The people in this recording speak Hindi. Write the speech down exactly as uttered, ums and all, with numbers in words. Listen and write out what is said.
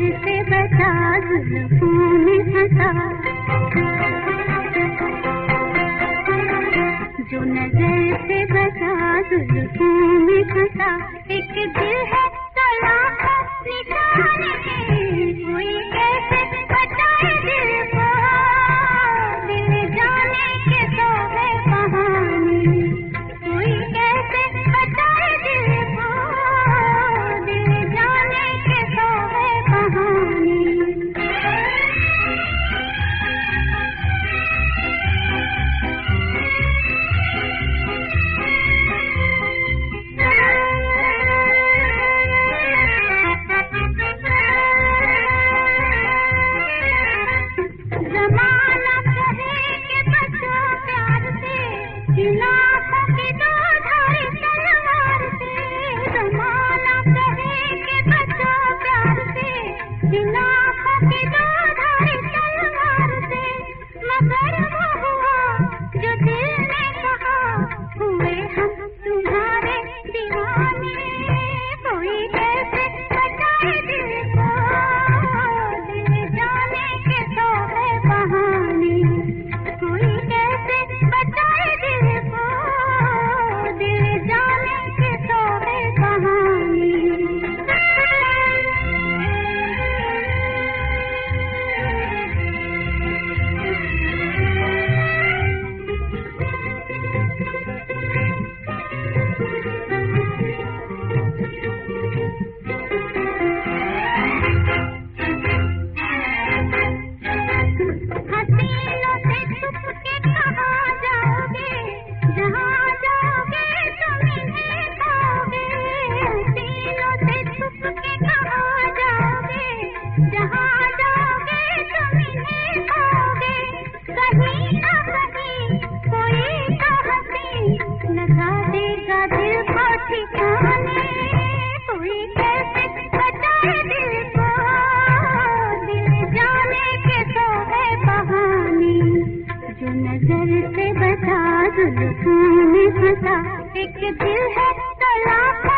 से बचा जुल्फों में फंसा, जो नजर से बचा जुल्फों में फंसा। एक दिल है तलाक निशाने, कोई कैसे बचाए दिल को, दिल जाने के तो है कहानी, कोई कैसे बचाए दिल को, दिल जाने के तो है कहानी। जमाना कहे कि बचो प्यार से, इन आँखों की दो धारी तलवार से। जमाना कहे कि बचो प्यार से, इन आँखों की दो धारी तलवार से। मगर वो हुआ जो दिल ने कहा, हुए हम तुम्हारे दीवाने, कोई कैसे बचाए दिल को, दिल जाने के तो है कहानी, कोई कैसे बचाए दिल को, दिल जाने के तो है कहानी। हसीनों से छुप के कहाँ जाओगे, जहाँ जाओगे तुम इन्हें पाओगे। हसीनों से छुप के कहाँ जाओगे, जहाँ जाओगे तुम इन्हें पाओगे। कहीं ना कहीं कोई तो हंसी लगा देगा दिल को ठिकाने, कोई कैसे बचाए दिल को, दिल जाने के तो है कहानी, जो नजर से बचा जुल्फों में फंसा। एक दिल है तलाक